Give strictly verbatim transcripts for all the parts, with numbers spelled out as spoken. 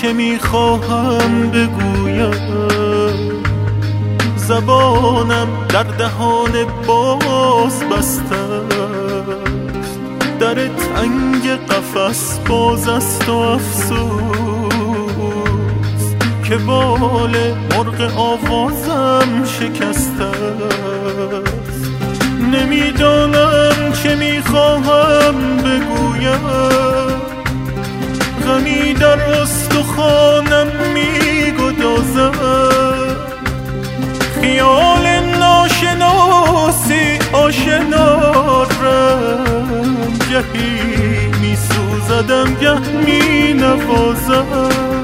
چه میخواهم بگویم، زبانم در دهان باز بسته است. در تنگ قفس باز است و افسوس که بال مرغ آوازم شکسته است. نمیدانم چه میخواهم بگویم، غمی در استخوانم میگدازد. خیال ناشناسی آشنا رم، گهی میسوزدم گه مینوازم.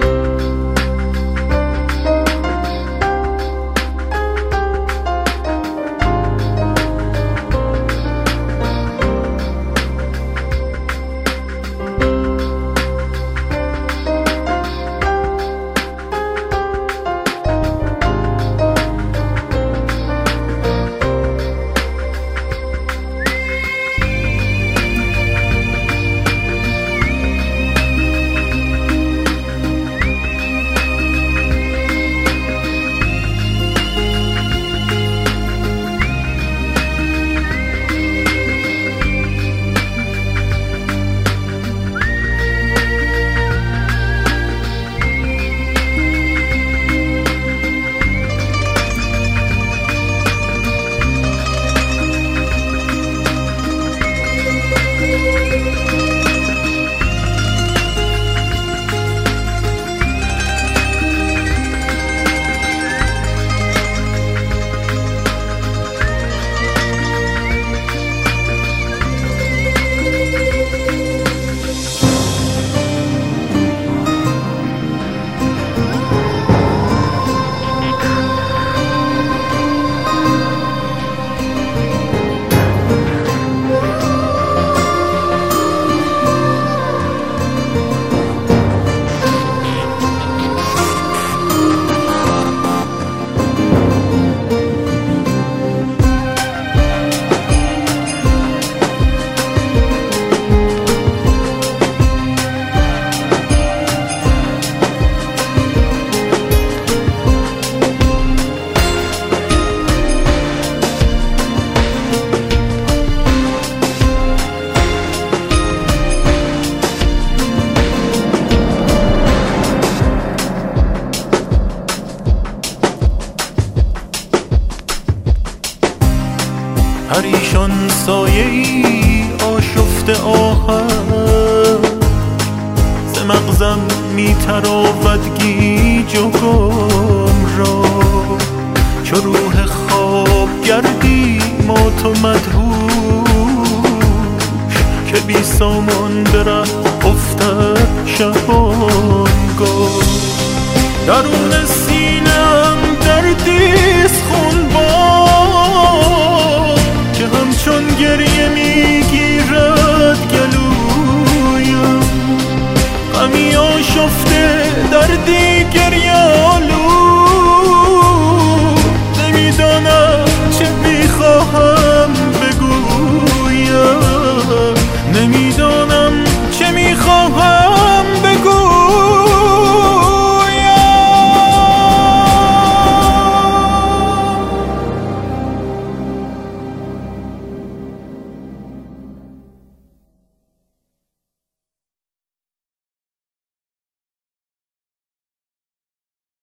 پریشان سایه ای آشفته آهن، ز مغزم میتراود گیج و گم را. چو روح خواب گردی مات و مدهوش، که بی سامان به ره افتد شبانگاه. درون سینم دردیست خونبار، که همچون گریه میگیرد گلویم. غمی آشفته دردی گریه آلود،